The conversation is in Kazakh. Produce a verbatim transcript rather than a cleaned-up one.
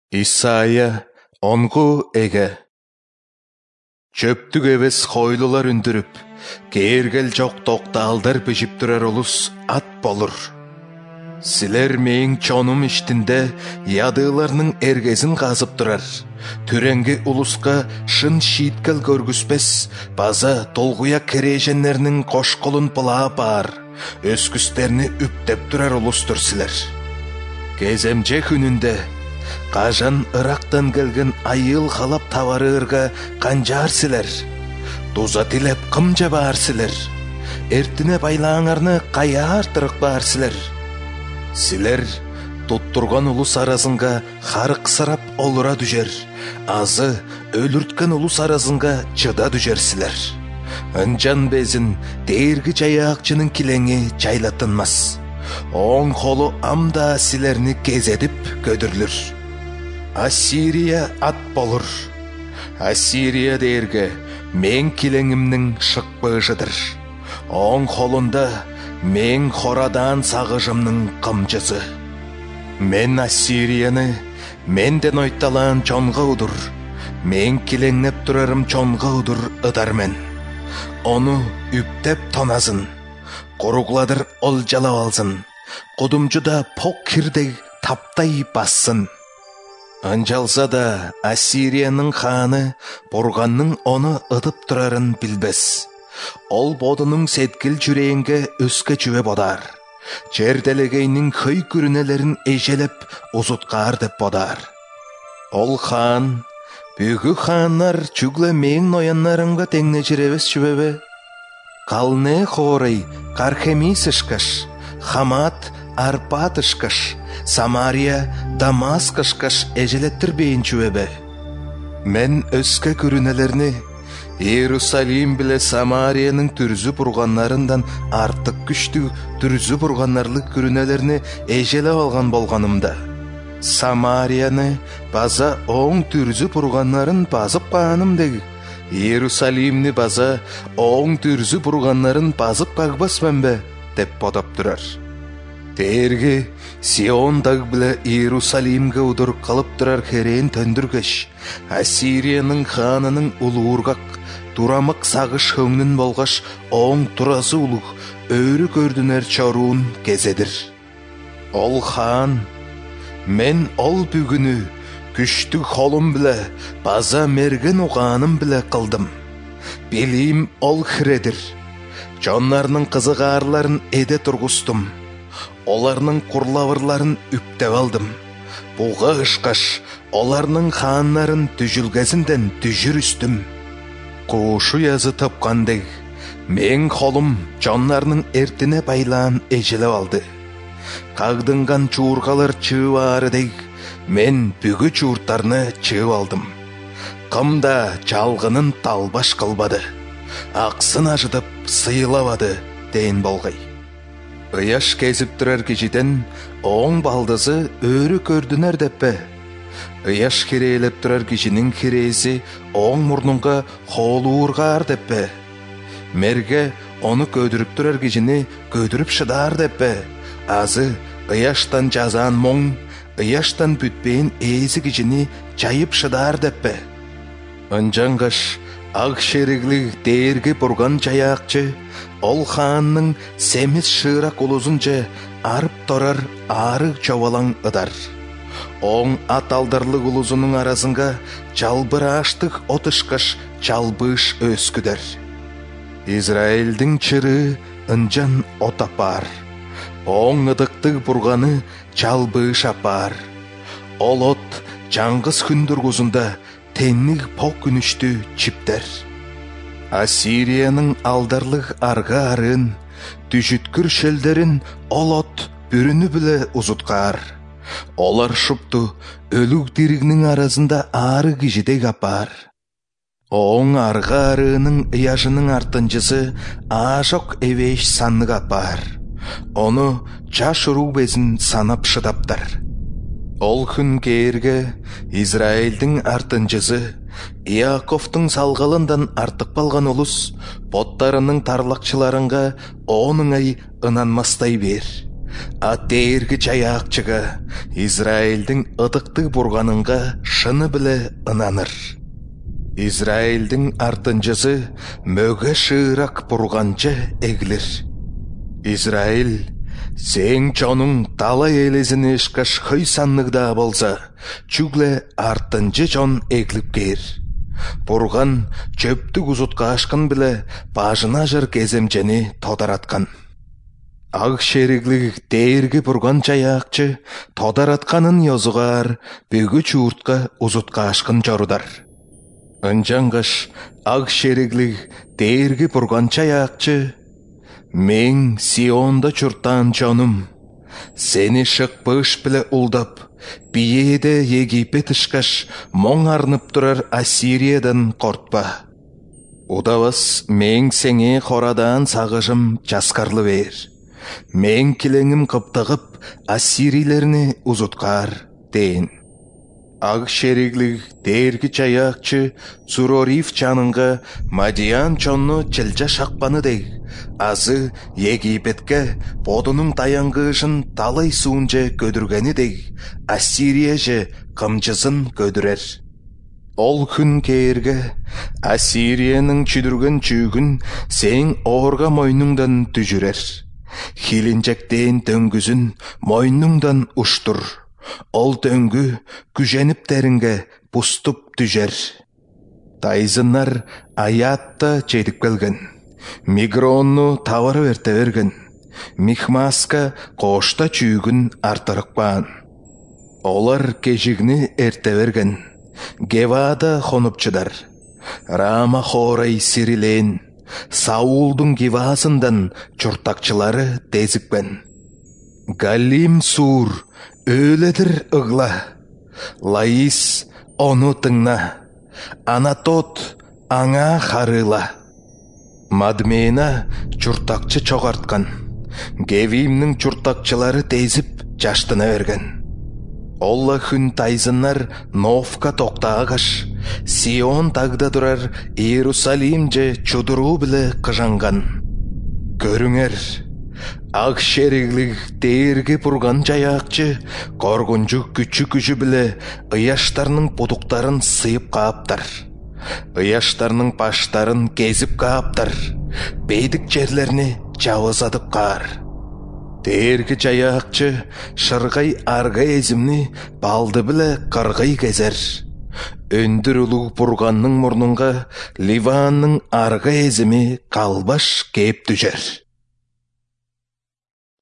Исайя онгу эге. Чөптүк эбес хойлулар үндүрүп, кээргел жок токтаалдар бежип турар улус ат болур. Силер мээң чонум иштинде ядыыларнын эргезин казып турар. Түренги улуска шын шийткел көргүспес, база толгуя кереженнеринин кош колун пылаа бар, өскүстерни үптеп турар улустур силер. Кеземже күнүндө кажан ырактан келген айыл халап табарыырга канжаар силер. Туза тилеп кым жабаар силер. Эртине байлааңарны каяар тырык баар силер. Силер туттурган улус арасынга харык сарап олура дүжер, азы өлүрткөн улус арасынга чыда дүжер силер. Ынжан безин дээрги жаяакчынын килеңи жайлатынмас. Оң холу амда силерни кезедип көдүрлүр. Ассирия ат болур. Ассирия дээрге мен килеңимнин шыкпыжыдыр. Оң холунда мен хорадан сагыжымнын кымжысы. Мен Ассирияны менден ойталаан чонго удур, мен килеңнеп турарым чонго удур ыдармен. Ону үптеп тоназын, куругладыр ол жалап алсын, кудумжуда пок кирдег таптай бассын. Анжалса да Ассириянын хааны бурганның оны ыдып турарын билбес. Ол бодунун сеткил жүрөйүнгө өскө чүбө бодар. Жерделегейнин хөй күрүнелерин эжелеп узуткаар деп бодар. Ол хаан, бүгү хааннар чүгле мен нояннарымга теңнежиребес чүбөбө. Калне хорой Кархемис ышкаш, Хамат Арпат ышкаш, Самария Дамаск ышкаш эжелеттирбейин чүбөбө. Мен өскө күрүнелерни Иерусалим биле Самариянын түрзү бурганнарындан артык күчтүү түрзү бурганнарлык күрүнелерни эжелеп алган болганымда, Самарияны база оң түрзү бурганнарын базып каанымдеги, Иерусалимни база оң түрзү бурганнарын базып кагбасмын бе деп бодоп турар. Дээрги Сиондаг биле Иерусалимге удур калып турар херээн төндүргөч, Ассириянын хаанынын улуургак, турамык сагыш хөңнүн болгош оң турасы улуг өрү көрдүнөр чоруун кезедир. Ол хаан, мен ол бүгүнү күчтүү холум биле, база мерген угааным биле кылдым. Билим ол хиредир. Жоннарнын кызыгаарларын эде тургустум. Оларнын курлабырларын үптеп алдым. Буга ышкаш, оларнын хааннарын түжүлгезинден түжүрүстүм. Куушу язы тапкандег, мен холум жоннарнын эртине байлаан эжелеп алды. Кагдынган чуургалар чыыбаарыдег, мен бүгү чууртарны чыып алдым. Кымда жалгынын талбаш кылбады, аксын ажытып сыйлабады дейин болгай. Ыяш кезип турар кичиден оң балдызы өрү көрдүнөр деппе. Ыяш хирейлеп турар кичинин хирээси оң мурнунга хоолуургаар деппе. Мерге ону көдүрүп турар кичини көдүрүп шыдаар деппе. Азы ыяштан жазаан моң, ыяштан бүтпейин ээси кичини жайып шыдаар деппе. Анжангаш ак шеригли дээрги бурган жаяакчы ол хаанның семиз шыырак улузунча арып торар арык чобалаң ыдар. Оң аталдарлык улузунун арасынга жалбырааштык отышкаш жалбыш өскүдер. Израилдин чыры ынжан от апар. Оң ыдыктык бурганы жалбыш апар. Ол от жаңгыз күндүргүзүндө тенник пок күнүштү чиптер. Ассириянын алдарлык арга арын, түшүткүр шелдерин ол от бүрүнү биле узуткаар. Олар шупту өлүк диригнин арасында ары кижидег апар. Оң арга арынын ыяжынын артынчысы аажок эбеш саннык апар. Ону жаш урук безин санап шыдаптар. Ол күн кээрге Израилдин артынчысы Иаковтың салгалындан артык балган улус боттарынын тарлакчыларынга оонуңай ынанмастай бер. а дээргі жаяқчыға Израильдің ыдықты бұрғанынға шыны біле ынаныр. Израильдің артынжысы мөге шырақ бұрғанчы егілір. Израиль, сен чоның талай елезін ешкаш хый саннығда болса, чүгле артынжы чон егіліп кер. Бұрған чөпті ұзытқа ашқын біле бажына жыр кеземчені тодаратқан. Ақ шеріглік дейіргі бұрған жаяқчы тодаратқанын езуғар бөгі чуыртқа ұзытқа ашқын жорудар. Үнжанғыш ақ шеріглік дейіргі бұрған жаяқчы «Мен Сионда чуртан жоным, сені шықпыш біле ұлдап, биеде Египет ішкаш моң арнып тұрар Ассириядан қортпа. Удавас мен сеңе қорадан сағыжым жасқарлы бер. Мен келеңім қыптығып Ассирилеріне ұзытқар» дейін. Ақ шериглік дергі жаяқчы Цурориф чаныңға Мадиян чонны чілжа шақпаны дей. Азы Египетке бодының таянғышын талай суынже көдіргені дей. Ассирия же қымчысын көдірер. Ол күн кейірге Ассирияның чүдірген чүгін сен орға мойныңдан түжірер. Хилинжектен дөңгізін мойныңдан ұштыр. Ол дөңгі күженіп тәрінге бұстып түжер. Тайзынар аятта чедіп келген. Мигронну тавары верте берген. Михмаска қошта чүйгін артырықпан. Олар кежігіні ерте берген. Гевада қонупчыдар. Рама хорай сирилен. Саулдың гевасындан чұртақчылары тезікпен. Галим сур өледір ұғла. Лаис оны тыңна. Анатот аңа харыла. Мадмена чұртақчы чоғартқан. Гевимнің чұртақчылары тезіп жаштына берген. Олла күн тайзынар Новка тоқтағаш. Сион тағда тұрар Иерусалим же чудыру білі қыжанған. Көріңер, ақ шериглік дерге бұрған жаяқчы қорғынжу күчі-күчі білі ұяштарының бұдықтарын сыйып қааптар. Ұяштарының паштарын кезіп қааптар. Бейдік жерлеріне жауызадып қар. Дерге жаяқчы шырғай арға ezimni балды білі қырғай кезер. Өндір ұлық бұрғанның мұрныңға Ливанның арға ezimi қалбаш кеп түжер.